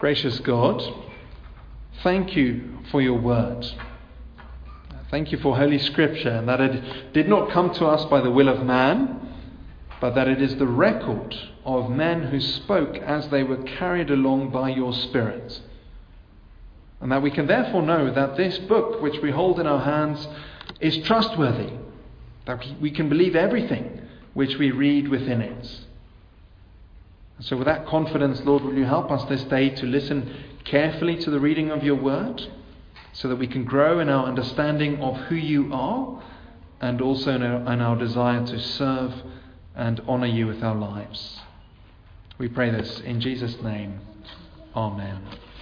Gracious God, thank you for your word. Thank you for Holy Scripture, and that it did not come to us by the will of man, but that it is the record of men who spoke as they were carried along by your Spirit. And that we can therefore know that this book which we hold in our hands is trustworthy, that we can believe everything which we read within it. And so with that confidence, Lord, will you help us this day to listen carefully to the reading of your word, so that we can grow in our understanding of who you are, and also in our desire to serve and honour you with our lives. We pray this in Jesus' name. Amen.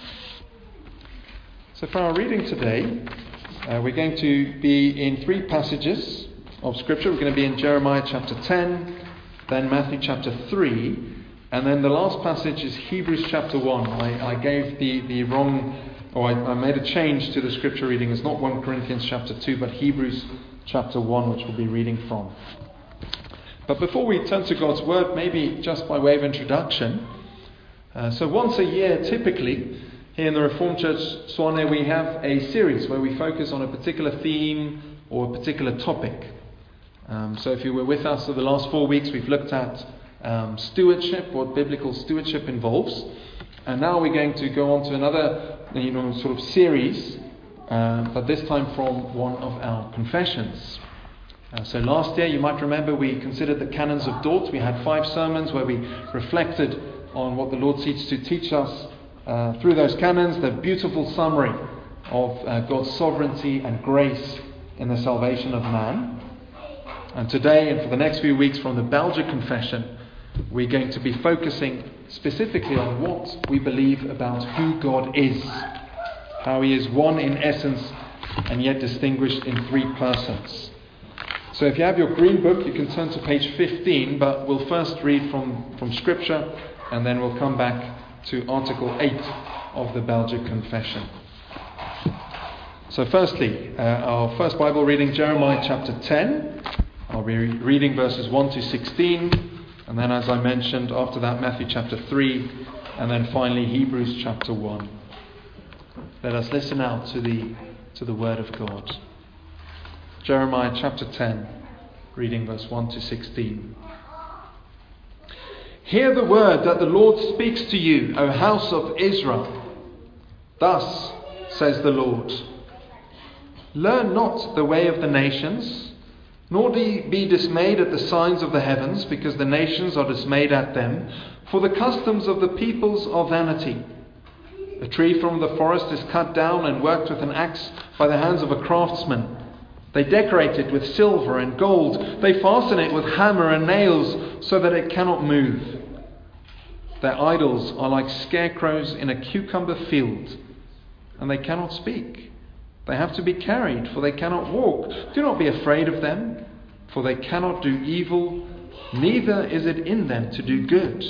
So for our reading today, we're going to be in 3 passages of Scripture. We're going to be in Jeremiah chapter 10, then Matthew chapter 3, and then the last passage is Hebrews chapter 1. I gave the wrong, or I made a change to the Scripture reading. It's not 1 Corinthians chapter 2, but Hebrews chapter 1, which we'll be reading from. But before we turn to God's Word, maybe just by way of introduction. So once a year, typically, here in the Reformed Church Swanay, we have a series where we focus on a particular theme or a particular topic. So if you were with us for the last 4 weeks, we've looked at stewardship, what biblical stewardship involves. And now we're going to go on to another sort of series, but this time from one of our confessions. So last year, you might remember, we considered the canons of Dort. We had 5 sermons where we reflected on what the Lord seeks to teach us through those canons, the beautiful summary of God's sovereignty and grace in the salvation of man. And today, and for the next few weeks from the Belgic Confession, we're going to be focusing specifically on what we believe about who God is, how He is one in essence and yet distinguished in 3 persons. So if you have your green book, you can turn to page 15, but we'll first read from Scripture, and then we'll come back to Article 8 of the Belgic Confession. So firstly, our first Bible reading, Jeremiah chapter 10. I'll be reading verses 1 to 16, and then, as I mentioned, after that, Matthew chapter 3, and then finally Hebrews chapter 1. Let us listen now to the Word of God. Jeremiah chapter 10, reading verse 1 to 16. Hear the word that the Lord speaks to you, O house of Israel. Thus says the Lord, learn not the way of the nations, nor be dismayed at the signs of the heavens, because the nations are dismayed at them, for the customs of the peoples are vanity. A tree from the forest is cut down and worked with an axe by the hands of a craftsman. They decorate it with silver and gold. They fasten it with hammer and nails so that it cannot move. Their idols are like scarecrows in a cucumber field, and they cannot speak. They have to be carried, for they cannot walk. Do not be afraid of them, for they cannot do evil, neither is it in them to do good.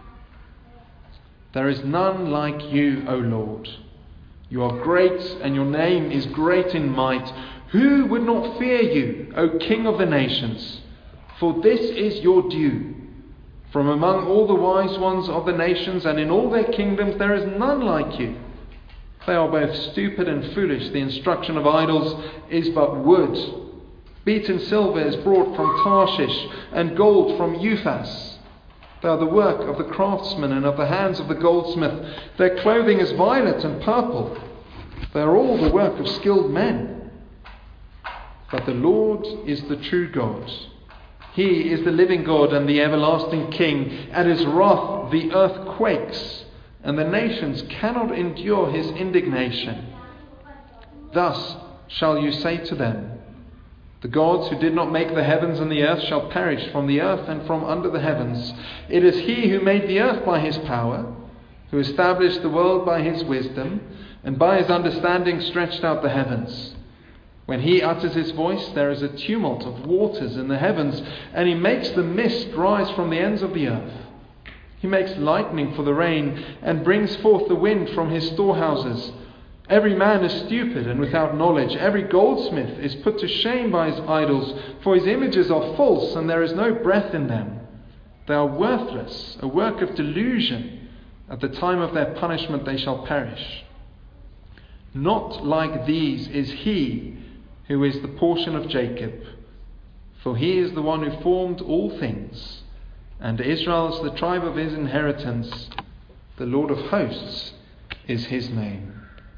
There is none like you, O Lord. You are great, and your name is great in might. Who would not fear you, O King of the nations? For this is your due. From among all the wise ones of the nations and in all their kingdoms there is none like you. They are both stupid and foolish. The instruction of idols is but wood. Beaten silver is brought from Tarshish, and gold from Uphaz. They are the work of the craftsman and of the hands of the goldsmith. Their clothing is violet and purple. They are all the work of skilled men. But the Lord is the true God. He is the living God and the everlasting King. At His wrath the earth quakes, and the nations cannot endure His indignation. Thus shall you say to them, the gods who did not make the heavens and the earth shall perish from the earth and from under the heavens. It is He who made the earth by His power, who established the world by His wisdom, and by His understanding stretched out the heavens. When He utters His voice, there is a tumult of waters in the heavens, and He makes the mist rise from the ends of the earth. He makes lightning for the rain, and brings forth the wind from His storehouses. Every man is stupid and without knowledge. Every goldsmith is put to shame by his idols, for his images are false, and there is no breath in them. They are worthless, a work of delusion, At the time of their punishment they shall perish. Not like these is he who is the portion of Jacob, for he is the one who formed all things, and Israel is the tribe of his inheritance. The Lord of hosts is his name.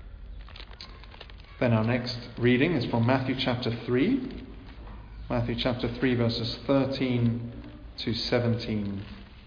Then our next reading is from Matthew chapter 3. Matthew chapter 3 verses 13 to 17.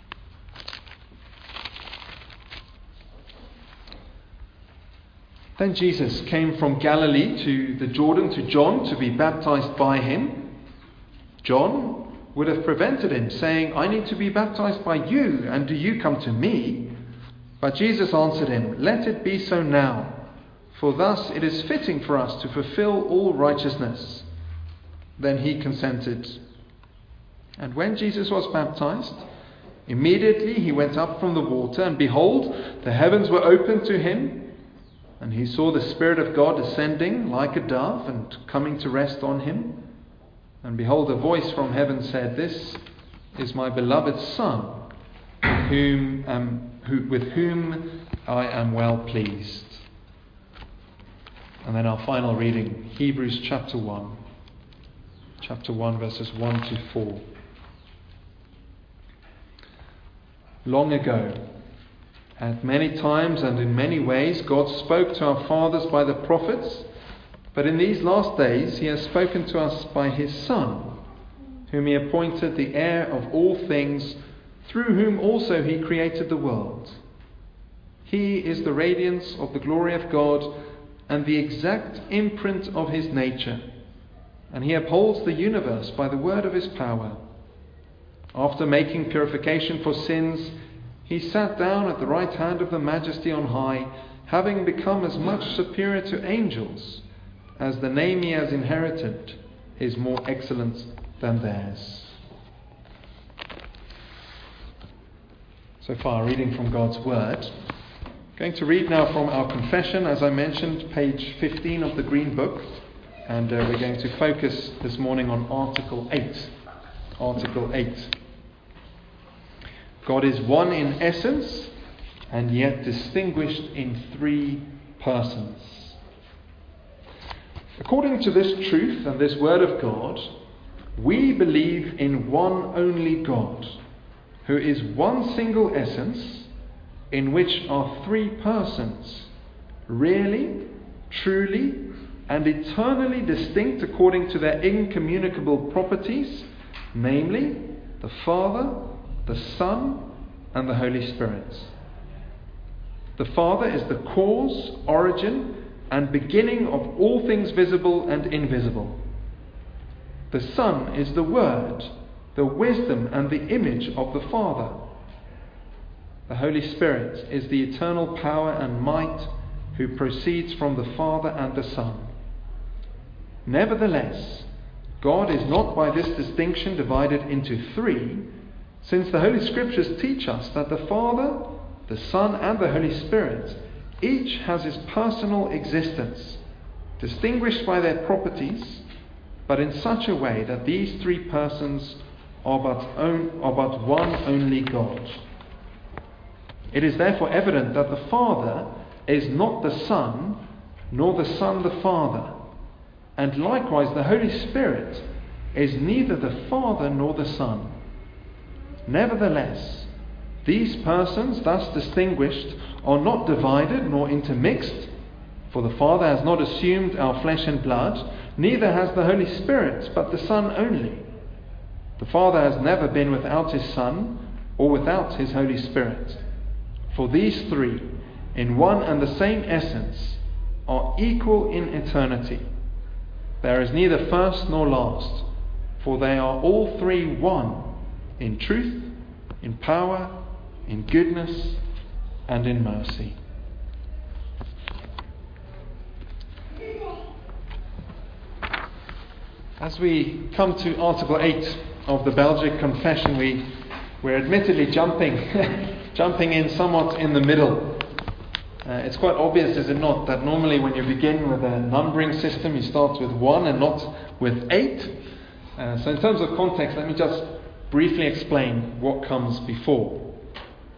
Then Jesus came from Galilee to the Jordan to John to be baptized by him. John would have prevented him, saying, "I need to be baptized by you, and do you come to me?" But Jesus answered him, "Let it be so now, for thus it is fitting for us to fulfill all righteousness." Then he consented. And when Jesus was baptized, immediately he went up from the water, and behold, the heavens were opened to him. And he saw the Spirit of God descending like a dove and coming to rest on him. And behold, a voice from heaven said, "This is my beloved Son, with whom I am well pleased." And then our final reading, Hebrews chapter 1. Chapter 1 verses 1 to 4. Long ago, at many times and in many ways, God spoke to our fathers by the prophets, but in these last days he has spoken to us by his Son, whom he appointed the heir of all things, through whom also he created the world. He is the radiance of the glory of God and the exact imprint of his nature, and he upholds the universe by the word of his power. After making purification for sins, he sat down at the right hand of the Majesty on high, having become as much superior to angels as the name he has inherited is more excellent than theirs. So far, reading from God's Word. I'm going to read now from our confession, as I mentioned, page 15 of the Green Book, and we're going to focus this morning on Article 8. Article 8. God is one in essence, and yet distinguished in three persons. According to this truth and this word of God, we believe in one only God, who is one single essence, in which are three persons, really, truly, and eternally distinct according to their incommunicable properties, namely, the Father, the Son, and the Holy Spirit. The Father is the cause, origin, and beginning of all things visible and invisible. The Son is the Word, the wisdom and the image of the Father. The Holy Spirit is the eternal power and might who proceeds from the Father and the Son. Nevertheless, God is not by this distinction divided into three, since the Holy Scriptures teach us that the Father, the Son, and the Holy Spirit each has his personal existence, distinguished by their properties, but in such a way that these three persons are but one only God. It is therefore evident that the Father is not the Son, nor the Son the Father, and likewise the Holy Spirit is neither the Father nor the Son. Nevertheless, these persons, thus distinguished, are not divided nor intermixed, for the Father has not assumed our flesh and blood, neither has the Holy Spirit, but the Son only. The Father has never been without his Son, or without his Holy Spirit. For these three, in one and the same essence, are equal in eternity. There is neither first nor last, for they are all three one, in truth, in power, in goodness, and in mercy. As we come to Article 8 of the Belgic Confession, we're admittedly jumping in somewhat in the middle. It's quite obvious, is it not, that normally when you begin with a numbering system, you start with 1 and not with 8. So in terms of context, let me just briefly explain what comes before.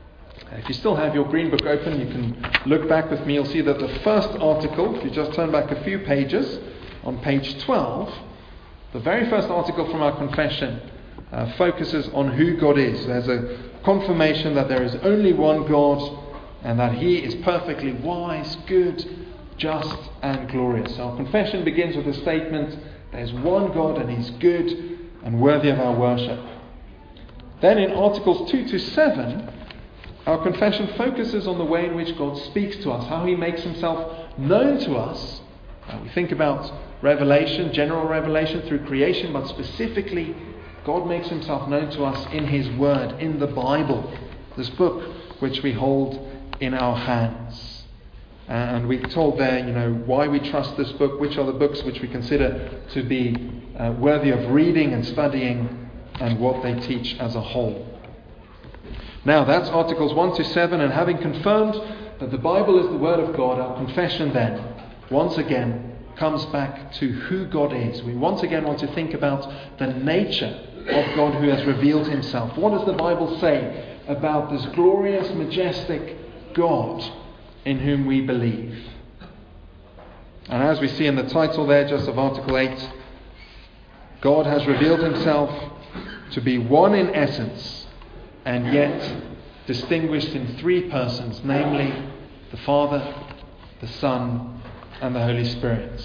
If you still have your green book open, you can look back with me. You'll see that the first article, if you just turn back a few pages, on page 12, the very first article from our confession focuses on who God is. There's a confirmation that there is only one God and that He is perfectly wise, good, just and glorious. Our confession begins with the statement, there's one God and He's good and worthy of our worship. Then in articles 2 to 7, our confession focuses on the way in which God speaks to us, how He makes Himself known to us. We think about revelation, general revelation through creation, but specifically God makes Himself known to us in His Word, in the Bible, this book which we hold in our hands. And we've told there, why we trust this book, which are the books which we consider to be worthy of reading and studying, and what they teach as a whole. Now that's Articles 1 to 7, and having confirmed that the Bible is the Word of God, our confession then, once again, comes back to who God is. We once again want to think about the nature of God who has revealed Himself. What does the Bible say about this glorious, majestic God in whom we believe? And as we see in the title there, just of Article 8, God has revealed Himself to be one in essence, and yet distinguished in three persons, namely the Father, the Son, and the Holy Spirit.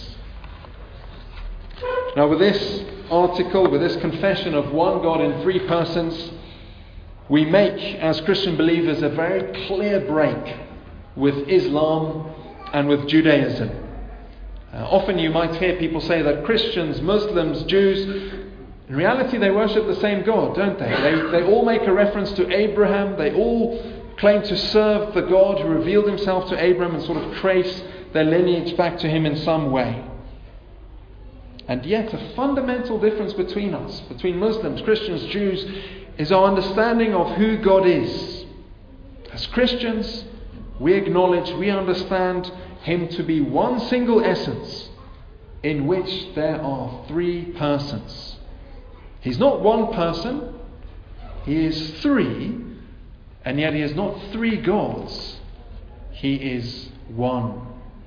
Now with this article, with this confession of one God in three persons, we make, as Christian believers, a very clear break with Islam and with Judaism. Often you might hear people say that Christians, Muslims, Jews, in reality, they worship the same God, don't they? They all make a reference to Abraham. They all claim to serve the God who revealed Himself to Abraham and sort of trace their lineage back to him in some way. And yet, a fundamental difference between us, between Muslims, Christians, Jews, is our understanding of who God is. As Christians, we acknowledge, we understand Him to be one single essence in which there are three persons. He's not one person, He is three, and yet He is not three gods. He is one.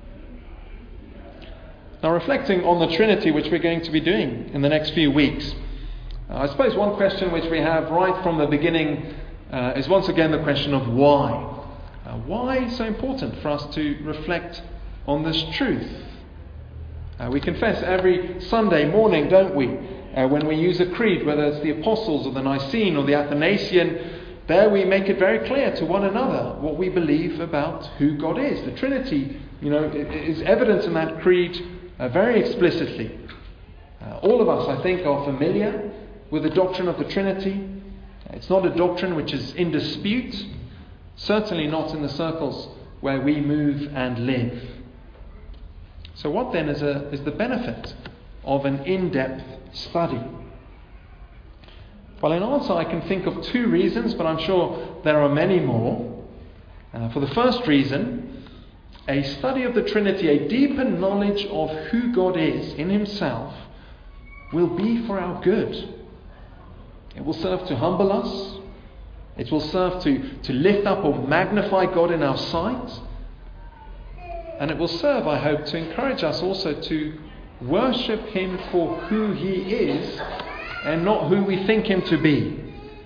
Now, reflecting on the Trinity, which we're going to be doing in the next few weeks, I suppose one question which we have right from the beginning is once again the question of why. Why is it so important for us to reflect on this truth? We confess every Sunday morning, don't we? When we use a creed, whether it's the Apostles or the Nicene or the Athanasian, there we make it very clear to one another what we believe about who God is. The Trinity, is evident in that creed very explicitly. All of us, I think, are familiar with the doctrine of the Trinity. It's not a doctrine which is in dispute, certainly not in the circles where we move and live. So what then is the benefit of an in-depth study? Well, in answer, I can think of two reasons, but I'm sure there are many more. For the first reason, a study of the Trinity, a deeper knowledge of who God is in Himself, will be for our good. It will serve to humble us. It will serve to lift up or magnify God in our sight. And it will serve, I hope, to encourage us also to worship Him for who He is and not who we think Him to be.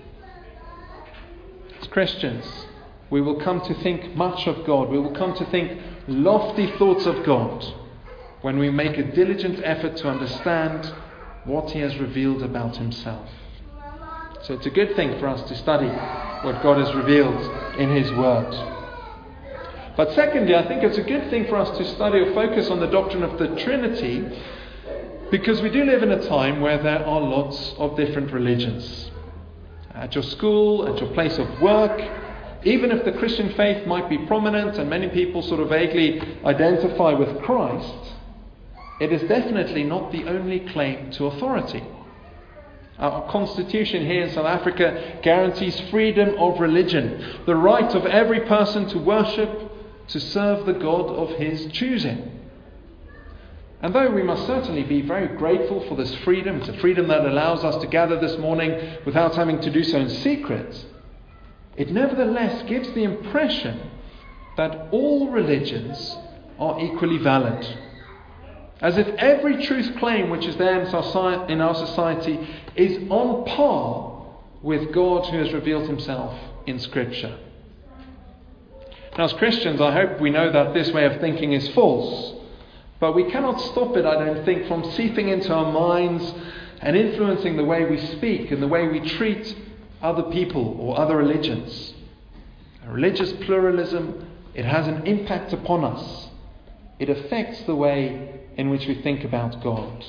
As Christians, we will come to think much of God. We will come to think lofty thoughts of God when we make a diligent effort to understand what He has revealed about Himself. So it's a good thing for us to study what God has revealed in His Word. But secondly, I think it's a good thing for us to study or focus on the doctrine of the Trinity, because we do live in a time where there are lots of different religions. At your school, at your place of work, even if the Christian faith might be prominent and many people sort of vaguely identify with Christ, it is definitely not the only claim to authority. Our constitution here in South Africa guarantees freedom of religion, the right of every person to worship, to serve the God of his choosing. And though we must certainly be very grateful for this freedom, it's a freedom that allows us to gather this morning without having to do so in secret, it nevertheless gives the impression that all religions are equally valid. As if every truth claim which is there in our society is on par with God who has revealed himself in Scripture. Now, as Christians, I hope we know that this way of thinking is false, but we cannot stop it, I don't think, from seeping into our minds and influencing the way we speak and the way we treat other people or other religions. Religious pluralism, it has an impact upon us. It affects the way in which we think about God.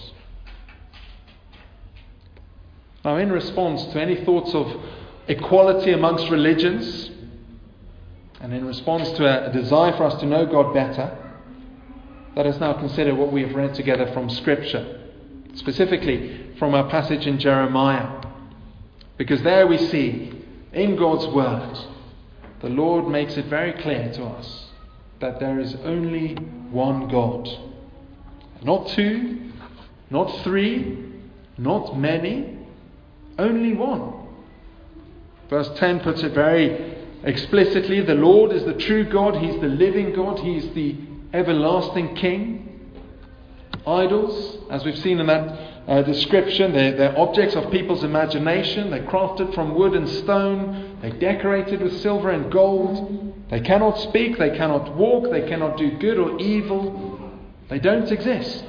Now, in response to any thoughts of equality amongst religions, and in response to a desire for us to know God better, let us now consider what we have read together from Scripture, specifically from our passage in Jeremiah. Because there we see, in God's Word, the Lord makes it very clear to us that there is only one God. Not two, not three, not many, only one. Verse 10 puts it very explicitly. The Lord is the true God. He's the living God. He's the everlasting King. Idols, as we've seen in that description, they're objects of people's imagination. They're crafted from wood and stone. They're decorated with silver and gold. They cannot speak. They cannot walk. They cannot do good or evil. They don't exist.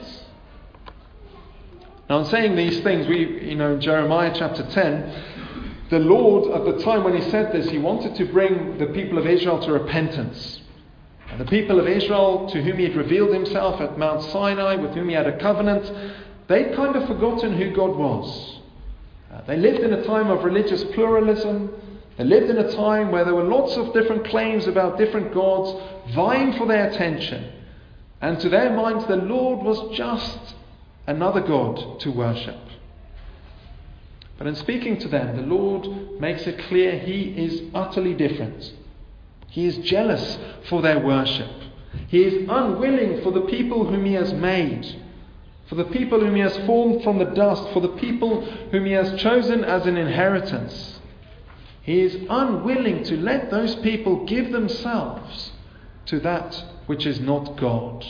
Now, in saying these things, in Jeremiah chapter 10, the Lord, at the time when he said this, he wanted to bring the people of Israel to repentance. And the people of Israel, to whom he had revealed himself at Mount Sinai, with whom he had a covenant, they'd kind of forgotten who God was. They lived in a time of religious pluralism. They lived in a time where there were lots of different claims about different gods vying for their attention. And to their minds, the Lord was just another God to worship. But in speaking to them, the Lord makes it clear he is utterly different. He is jealous for their worship. He is unwilling for the people whom he has made, for the people whom he has formed from the dust, for the people whom he has chosen as an inheritance. He is unwilling to let those people give themselves to that which is not God.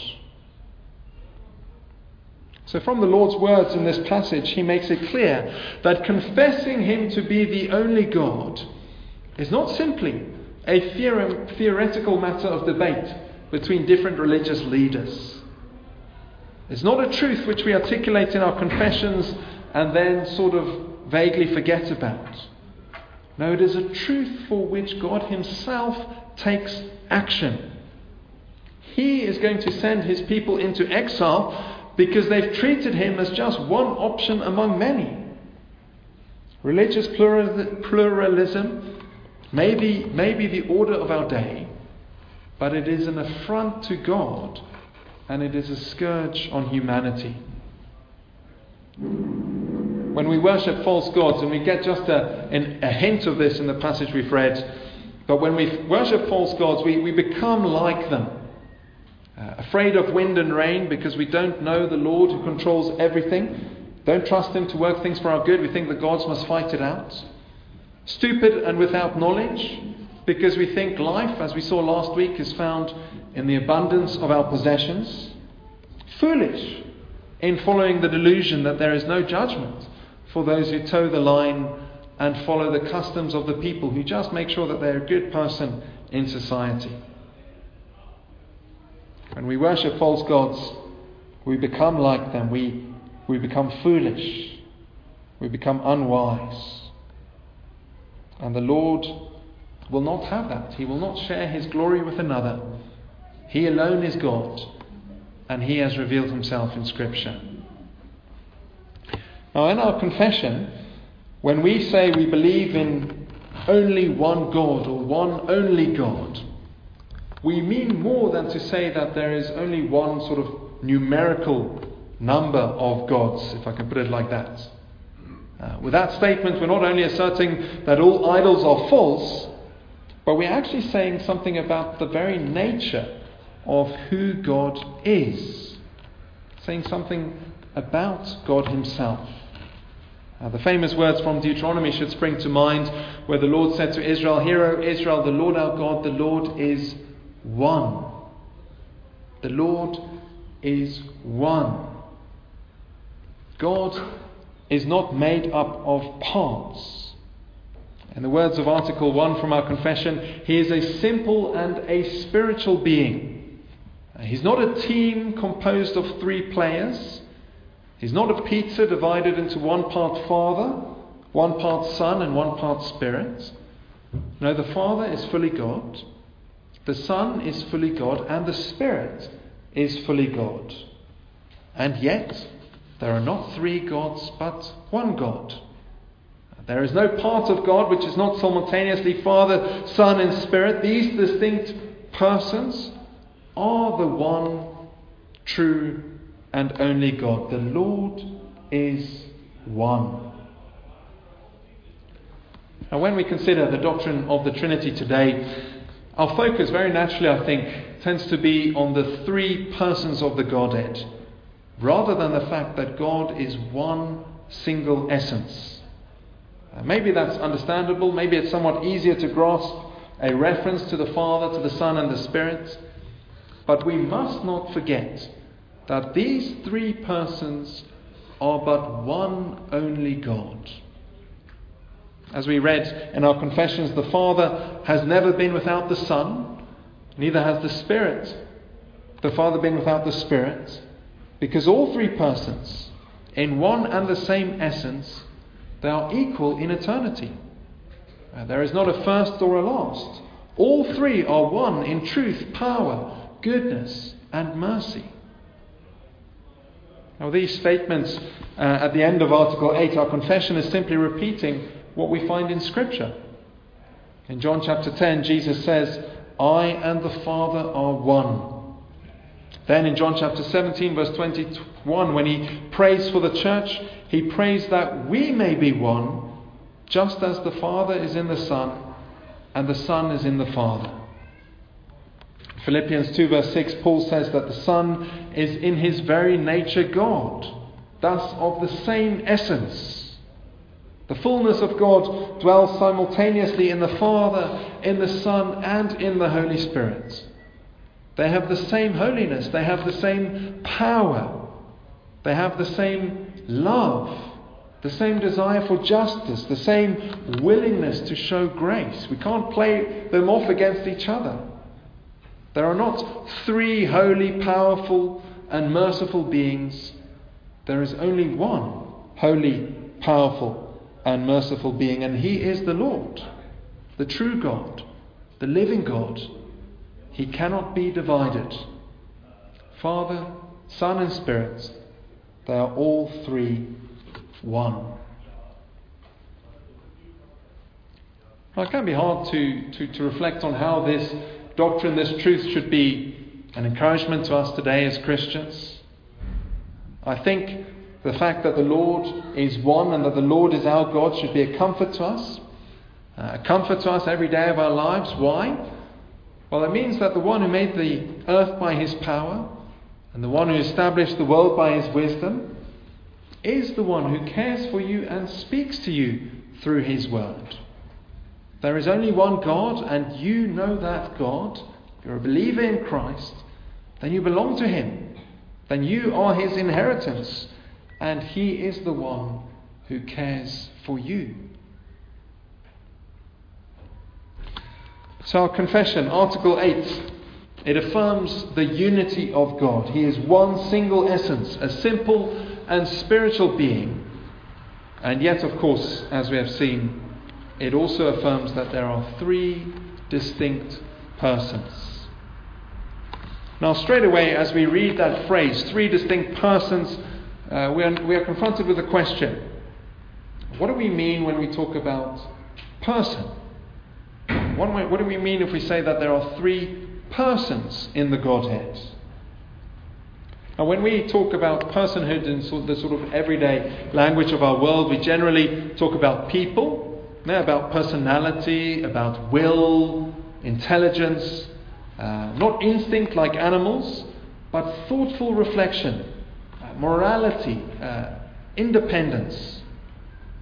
So from the Lord's words in this passage, he makes it clear that confessing him to be the only God is not simply a theoretical matter of debate between different religious leaders. It's not a truth which we articulate in our confessions and then sort of vaguely forget about. No, it is a truth for which God himself takes action. He is going to send his people into exile because they've treated him as just one option among many. Religious pluralism may be the order of our day, but it is an affront to God, and it is a scourge on humanity. When we worship false gods, and we get just a hint of this in the passage we've read, but when we worship false gods, we become like them. Afraid of wind and rain because we don't know the Lord who controls everything. Don't trust him to work things for our good. We think the gods must fight it out. Stupid and without knowledge because we think life, as we saw last week, is found in the abundance of our possessions. Foolish in following the delusion that there is no judgment for those who toe the line and follow the customs of the people who just make sure that they're a good person in society. When we worship false gods, we become like them. We become foolish. We become unwise. And the Lord will not have that. He will not share his glory with another. He alone is God, and he has revealed himself in Scripture. Now, in our confession, when we say we believe in only one God or one only God, we mean more than to say that there is only one sort of numerical number of gods, if I can put it like that. With that statement, we're not only asserting that all idols are false, but we're actually saying something about the very nature of who God is. Saying something about God himself. The famous words from Deuteronomy should spring to mind, where the Lord said to Israel, "Hear, O Israel, the Lord our God, the Lord is one." The Lord is one. God is not made up of parts. In the words of Article 1 from our confession, He is a simple and a spiritual being. He's not a team composed of 3 players. He's not a pizza divided into one part Father, one part Son, and one part Spirit. No, the Father is fully God, the Son is fully God, and the Spirit is fully God. And yet, there are not 3 gods, but one God. There is no part of God which is not simultaneously Father, Son, and Spirit. These distinct persons are the one true and only God. The Lord is one. Now, when we consider the doctrine of the Trinity today, our focus very naturally, I think, tends to be on the 3 persons of the Godhead, rather than the fact that God is one single essence. Maybe that's understandable. Maybe it's somewhat easier to grasp a reference to the Father, to the Son, and the Spirit. But we must not forget that these 3 persons are but one only God. As we read in our confessions, the Father has never been without the Son, neither has the Spirit, the Father, been without the Spirit, because all 3 persons, in one and the same essence, they are equal in eternity. There is not a first or a last. All 3 are one in truth, power, goodness, and mercy. Now, these statements at the end of Article 8, our confession, is simply repeating what we find in Scripture. In John chapter 10, Jesus says, "I and the Father are one." Then in John chapter 17, verse 21, when He prays for the church, He prays that we may be one, just as the Father is in the Son, and the Son is in the Father. Philippians 2 verse 6, Paul says that the Son is in His very nature God, thus of the same essence. The fullness of God dwells simultaneously in the Father, in the Son, and in the Holy Spirit. They have the same holiness, they have the same power, they have the same love, the same desire for justice, the same willingness to show grace. We can't play them off against each other. There are not 3 holy, powerful, and merciful beings. There is only one holy, powerful, and merciful being, and He is the Lord, the true God, the living God. He cannot be divided. Father, Son, and Spirit, they are all 3 one. Now, it can be hard to reflect on how this doctrine, this truth, should be an encouragement to us today as Christians. I think the fact that the Lord is one and that the Lord is our God should be a comfort to us. A comfort to us every day of our lives. Why? Well, it means that the one who made the earth by His power and the one who established the world by His wisdom is the one who cares for you and speaks to you through His word. There is only one God, and you know that God. If you're a believer in Christ, then you belong to Him. Then you are His inheritance, and He is the one who cares for you. So our confession, Article 8, it affirms the unity of God. He is one single essence, a simple and spiritual being. And yet, of course, as we have seen, it also affirms that there are 3 distinct persons. Now, straight away, as we read that phrase, 3 distinct persons, we are confronted with a question. What do we mean when we talk about person? What do we mean if we say that there are 3 persons in the Godhead? Now, when we talk about personhood in the sort of everyday language of our world, we generally talk about people, about personality, about will, intelligence, not instinct like animals, but thoughtful reflection, morality, independence.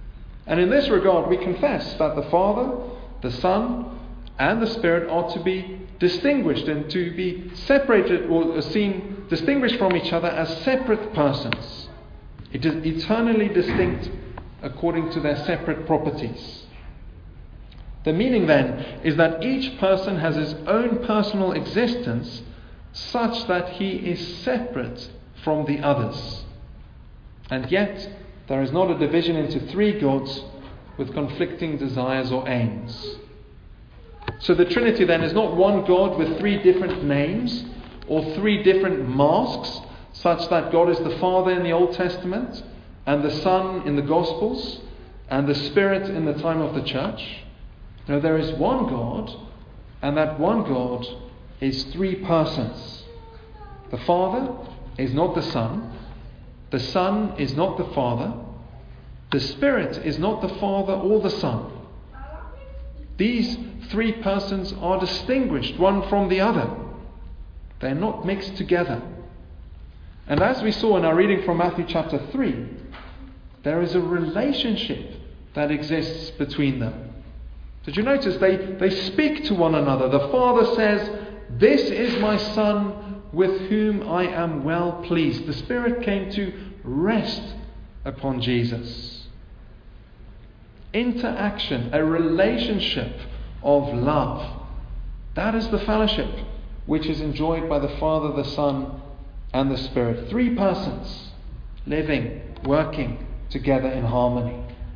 And in this regard, we confess that the Father, the Son, and the Spirit are to be distinguished and to be separated or seen distinguished from each other as separate persons. It is eternally distinct according to their separate properties. The meaning then is that each person has his own personal existence such that he is separate from the others. And yet, there is not a division into three gods with conflicting desires or aims. So the Trinity then is not one God with three different names or three different masks, such that God is the Father in the Old Testament, and the Son in the Gospels, and the Spirit in the time of the Church. No, there is one God, and that one God is three persons. The Father is not the Son is not the Father, the Spirit is not the Father or the Son. These three persons are distinguished one from the other. They're not mixed together. And as we saw in our reading from Matthew chapter 3, there is a relationship that exists between them. Did you notice they speak to one another? The Father says, "This is my Son with whom I am well pleased." The Spirit came to rest upon Jesus. Interaction, a relationship of love. That is the fellowship which is enjoyed by the Father, the Son, and the Spirit. Three persons living, working together in harmony.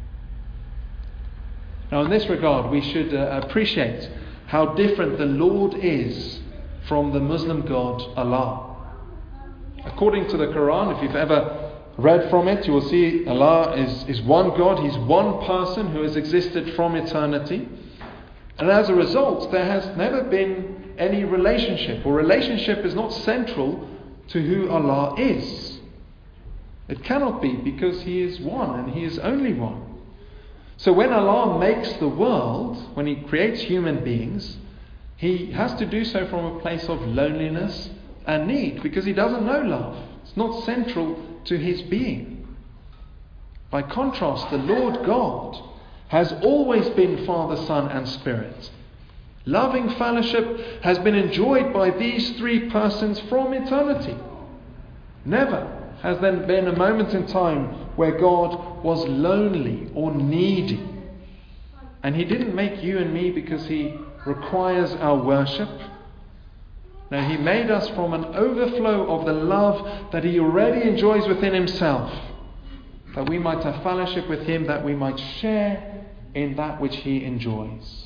Now, in this regard, we should appreciate how different the Lord is from the Muslim god Allah. According to the Quran, if you've ever read from it, you will see Allah is one God. He's one person who has existed from eternity. And as a result, there has never been any relationship, or relationship is not central to who Allah is. It cannot be, because He is one and He is only one. So when Allah makes the world, when He creates human beings, He has to do so from a place of loneliness and need, because He doesn't know love. It's not central to His being. By contrast, the Lord God has always been Father, Son, and Spirit. Loving fellowship has been enjoyed by these three persons from eternity. Never has there been a moment in time where God was lonely or needy. And He didn't make you and me because He requires our worship. No, He made us from an overflow of the love that He already enjoys within Himself, that we might have fellowship with Him, that we might share in that which He enjoys.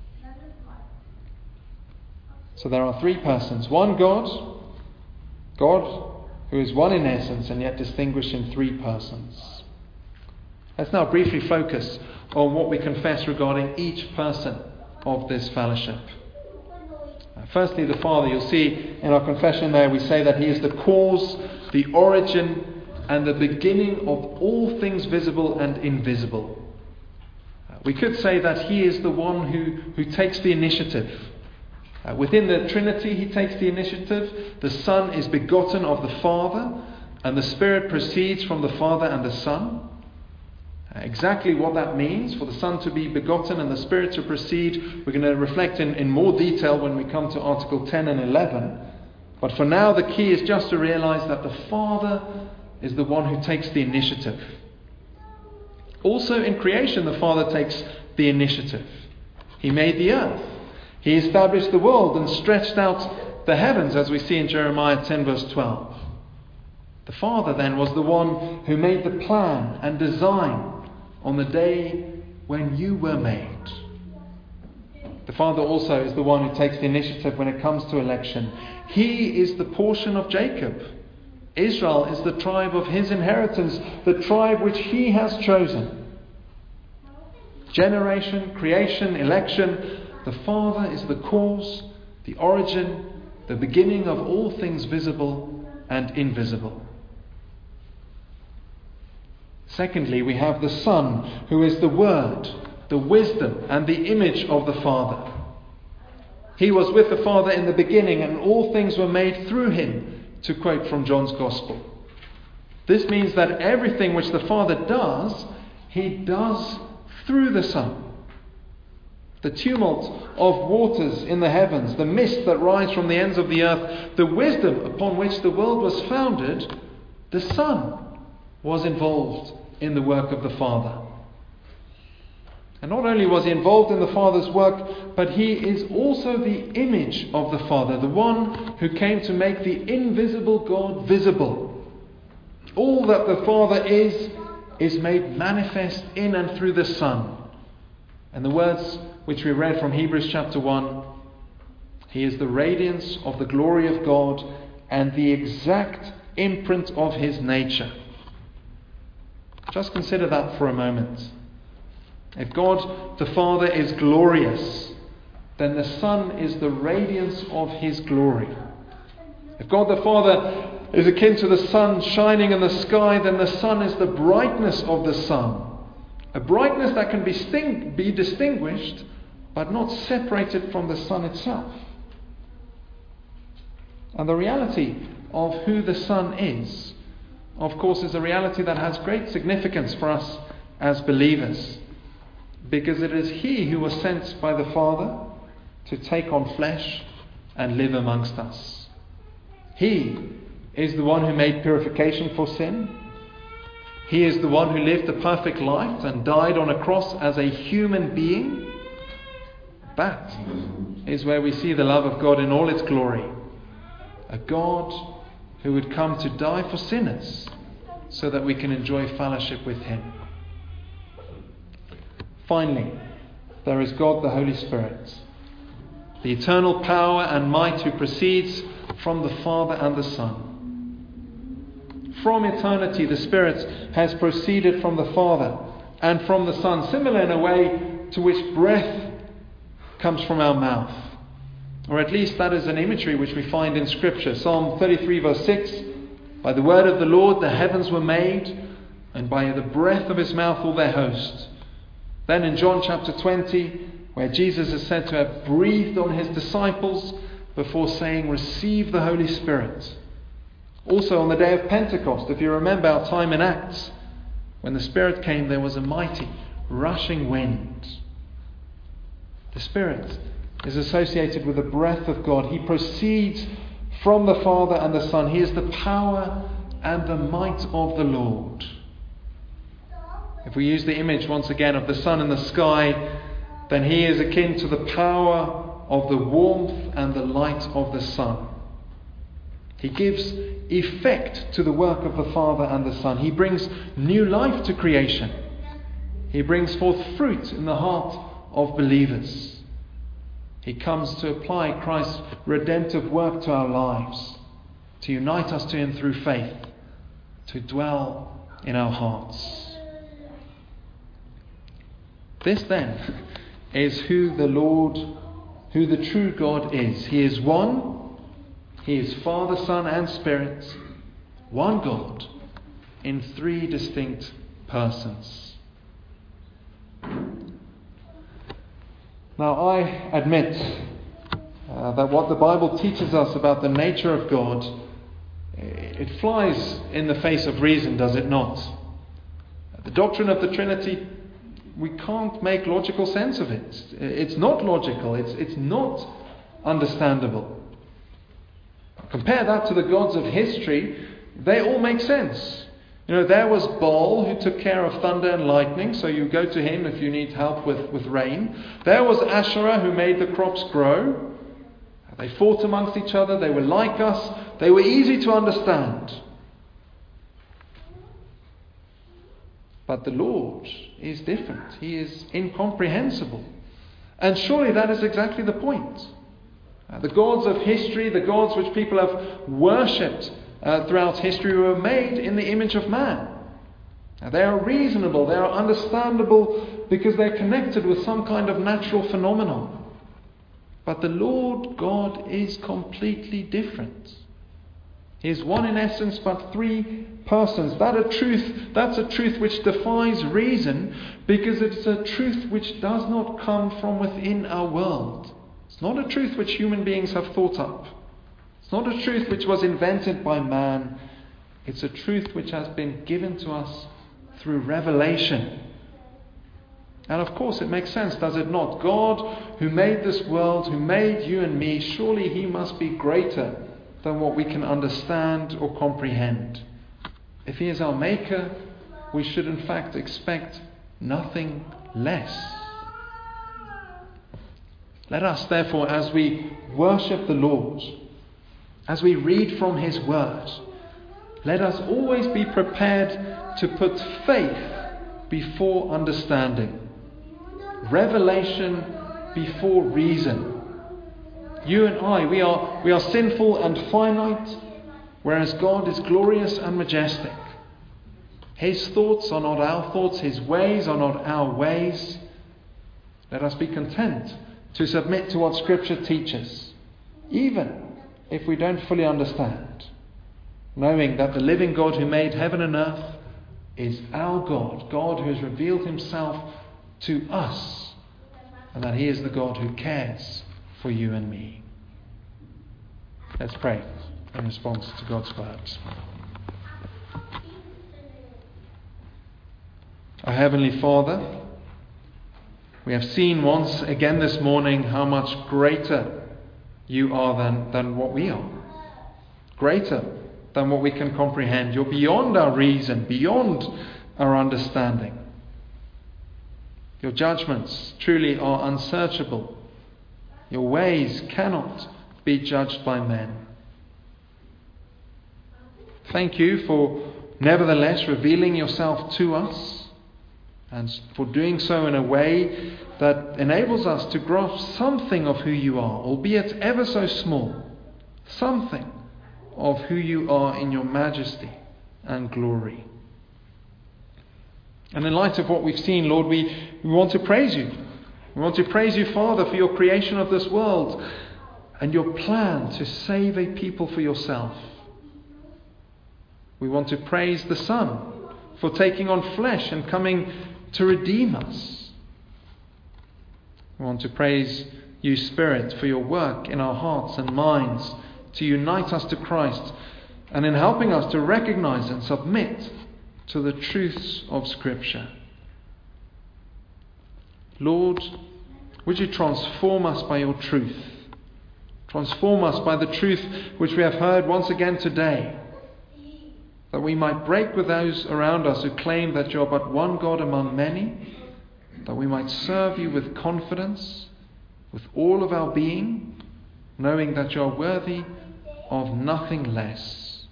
So there are three persons. One God who is one in essence and yet distinguished in three persons. Let's now briefly focus on what we confess regarding each person of this fellowship. Firstly, the Father. You'll see in our confession there we say that He is the cause, the origin, and the beginning of all things visible and invisible. We could say that He is the one who takes the initiative. Within the Trinity, He takes the initiative. The Son is begotten of the Father, and the Spirit proceeds from the Father and the Son. Exactly what that means for the Son to be begotten and the Spirit to proceed, we're going to reflect in more detail when we come to Article 10 and 11. But for now, the key is just to realize that the Father is the one who takes the initiative. Also in creation, the Father takes the initiative. He made the earth. He established the world and stretched out the heavens, as we see in Jeremiah 10 verse 12. The Father then was the one who made the plan and design on the day when you were made. The Father also is the one who takes the initiative when it comes to election. He is the portion of Jacob. Israel is the tribe of His inheritance, the tribe which He has chosen. Generation, creation, election. The Father is the cause, the origin, the beginning of all things visible and invisible. Secondly, we have the Son, who is the Word, the wisdom, and the image of the Father. He was with the Father in the beginning, and all things were made through Him, to quote from John's Gospel. This means that everything which the Father does, He does through the Son. The tumult of waters in the heavens, the mist that rise from the ends of the earth, the wisdom upon which the world was founded, the Son was involved in the work of the Father. And not only was he involved in the Father's work, but he is also the image of the Father, the one who came to make the invisible God visible. All that the Father is made manifest in and through the Son. And the words which we read from Hebrews chapter 1, he is the radiance of the glory of God and the exact imprint of his nature. Just consider that for a moment. If God the Father is glorious, then the Son is the radiance of his glory. If God the Father is akin to the sun shining in the sky, then the Son is the brightness of the sun. A brightness that can be distinguished, but not separated from the sun itself. And the reality of who the Son is, of course, is a reality that has great significance for us as believers. Because it is he who was sent by the Father to take on flesh and live amongst us. He is the one who made purification for sin. He is the one who lived a perfect life and died on a cross as a human being. That is where we see the love of God in all its glory. A God who would come to die for sinners so that we can enjoy fellowship with him. Finally, there is God the Holy Spirit, the eternal power and might who proceeds from the Father and the Son. From eternity, the Spirit has proceeded from the Father and from the Son, similar in a way to which breath comes from our mouth. Or at least that is an imagery which we find in Scripture. Psalm 33 verse 6, by the word of the Lord the heavens were made, and by the breath of his mouth all their host. Then in John chapter 20, where Jesus is said to have breathed on his disciples before saying, receive the Holy Spirit. Also on the day of Pentecost, if you remember our time in Acts, when the Spirit came, there was a mighty rushing wind. The Spirit is associated with the breath of God. He proceeds from the Father and the Son. He is the power and the might of the Lord. If we use the image once again of the sun in the sky, then he is akin to the power of the warmth and the light of the sun. He gives effect to the work of the Father and the Son. He brings new life to creation. He brings forth fruit in the heart of believers. He comes to apply Christ's redemptive work to our lives, to unite us to him through faith, to dwell in our hearts. This then is who the true God is. He is one. He is Father, Son and Spirit. One God in three distinct persons. Now I admit that what the Bible teaches us about the nature of God, it flies in the face of reason, does it not? The doctrine of the Trinity, we can't make logical sense of it. It's not logical. It's not understandable. Compare that to the gods of history. They all make sense. There was Baal who took care of thunder and lightning, so you go to him if you need help with rain. There was Asherah who made the crops grow. They fought amongst each other. They were like us. They were easy to understand. But the Lord is different. He is incomprehensible. And surely that is exactly the point. The gods of history, the gods which people have worshipped throughout history, were made in the image of man. They are reasonable, they are understandable because they're connected with some kind of natural phenomenon. But the Lord God is completely different. He is one in essence, but three persons. That's a truth which defies reason, because it's a truth which does not come from within our world. It's not a truth which human beings have thought up. It's not a truth which was invented by man. It's a truth which has been given to us through revelation. And of course it makes sense, does it not? God who made this world, who made you and me, surely He must be greater than what we can understand or comprehend. If He is our Maker, we should in fact expect nothing less. Let us therefore, as we worship the Lord, as we read from His Word, let us always be prepared to put faith before understanding, revelation before reason. You and I, we are sinful and finite, whereas God is glorious and majestic. His thoughts are not our thoughts, His ways are not our ways. Let us be content to submit to what Scripture teaches, even if we don't fully understand, knowing that the living God who made heaven and earth is our God, God who has revealed Himself to us, and that He is the God who cares for you and me. Let's pray in response to God's words. Our Heavenly Father, we have seen once again this morning how much greater You are than what we are. Greater than what we can comprehend. You're beyond our reason, beyond our understanding. Your judgments truly are unsearchable. Your ways cannot be judged by men. Thank You for nevertheless revealing Yourself to us, and for doing so in a way that enables us to grasp something of who You are, albeit ever so small, something of who You are in Your majesty and glory. And in light of what we've seen, Lord, we want to praise You. We want to praise You, Father, for Your creation of this world and Your plan to save a people for Yourself. We want to praise the Son for taking on flesh and coming to redeem us. We want to praise You, Spirit, for Your work in our hearts and minds to unite us to Christ, and in helping us to recognize and submit to the truths of Scripture. Lord, would You transform us by Your truth? Transform us by the truth which we have heard once again today, that we might break with those around us who claim that You are but one God among many, that we might serve You with confidence, with all of our being, knowing that You are worthy of nothing less.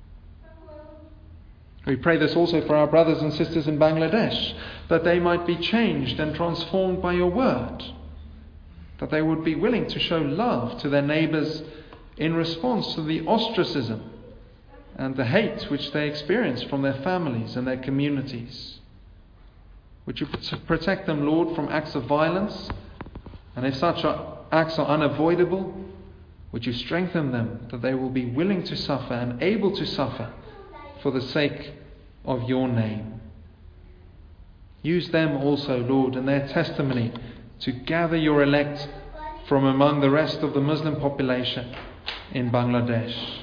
We pray this also for our brothers and sisters in Bangladesh, that they might be changed and transformed by Your word, that they would be willing to show love to their neighbours in response to the ostracism and the hate which they experience from their families and their communities. Would You protect them, Lord, from acts of violence, and if such acts are unavoidable, would You strengthen them that they will be willing to suffer and able to suffer for the sake of Your name. Use them also, Lord, in their testimony to gather Your elect from among the rest of the Muslim population in Bangladesh.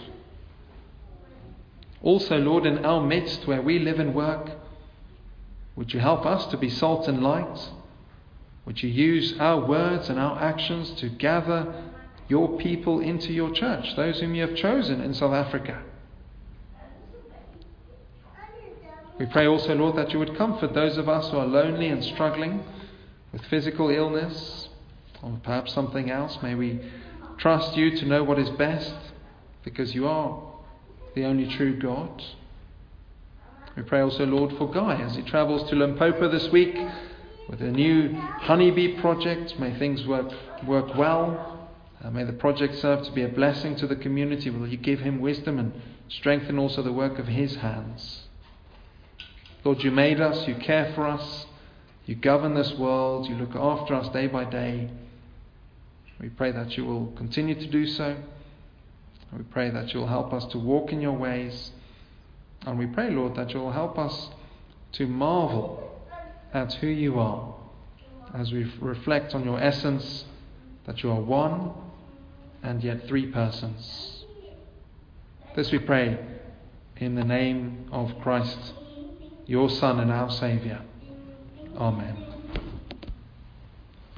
Also, Lord, in our midst where we live and work, would You help us to be salt and light? Would You use our words and our actions to gather Your people into Your church, those whom You have chosen in South Africa? We pray also, Lord, that You would comfort those of us who are lonely and struggling with physical illness or perhaps something else. May we trust You to know what is best, because You are the only true God. We pray also, Lord, for Guy as he travels to Limpopo this week with a new honeybee project. May things work well. May the project serve to be a blessing to the community. Will You give him wisdom and strengthen also the work of his hands? Lord, You made us, You care for us, You govern this world, You look after us day by day. We pray that You will continue to do so. We pray that You'll help us to walk in Your ways. And we pray, Lord, that You'll help us to marvel at who You are as we reflect on Your essence, that You are one and yet three persons. This we pray in the name of Christ, Your Son and our Saviour. Amen.